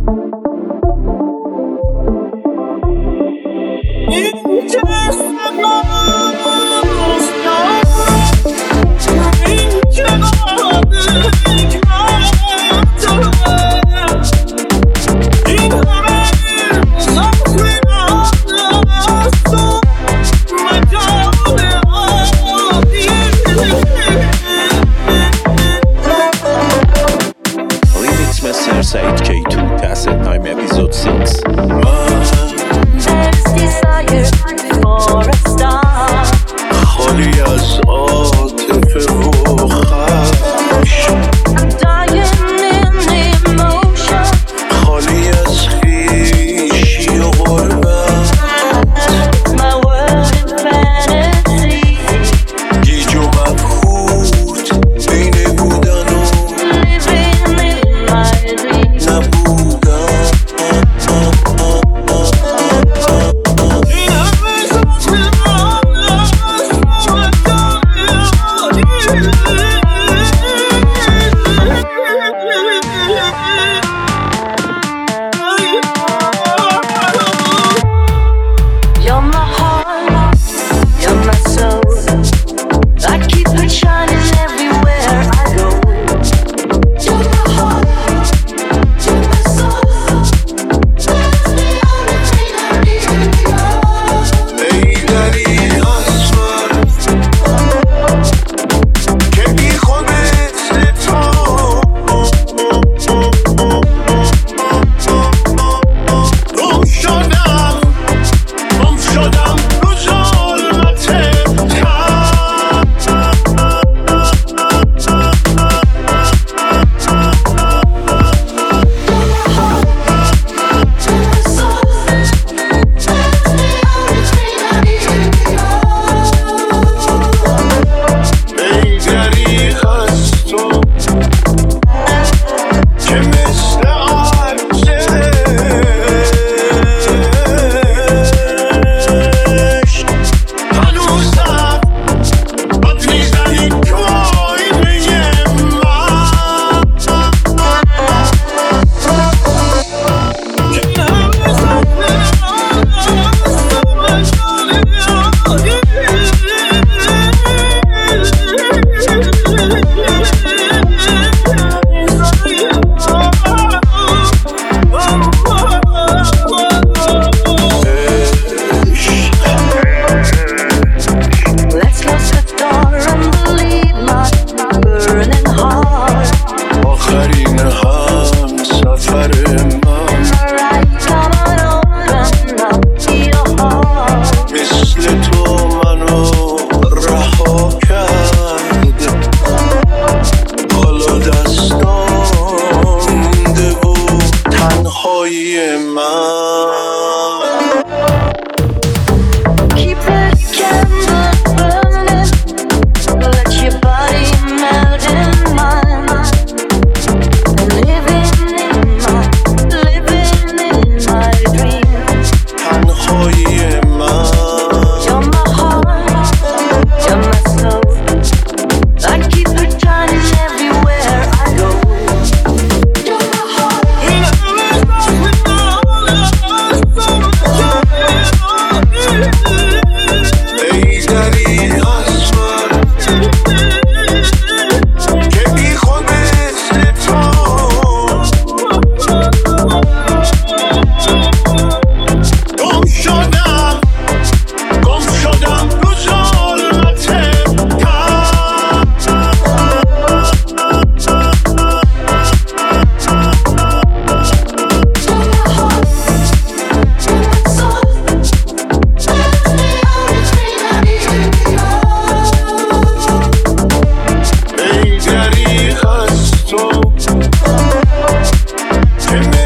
Said K2 Cassette Time Episode 6. There's desire for a star. خالی از عاطفه و خشم I'm dying in emotion. خالی از خویشی و غربت My world in fantasy. گیج و مبهوت بین بودن و Living in my dreams. نبودن You're my heart, you're my soul. I keep it shining everywhere I go. You're my heart, you're my soul. That's the only thing I need. ای دری اسمر که بی خود تو گم شدم رو ظلمت ای دری از تو که مثل عرشش هنوزم باد میزنی تو آینه Let's close the door and believe my burning heart. آخرین هم سفر من Alright, come on, open up your heart. مثل تو منو رها کرد حالا دستام مونده و تنهایی من Keep that candle burning. Let your body melt in mine. Living in my dreams. تنهایی من You're my heart, you're my soul. I keep it shining everywhere I go. You're my heart. ای دری اسمر که بی خود مثل تو گم شدم رو ظلمت ای دری از تو که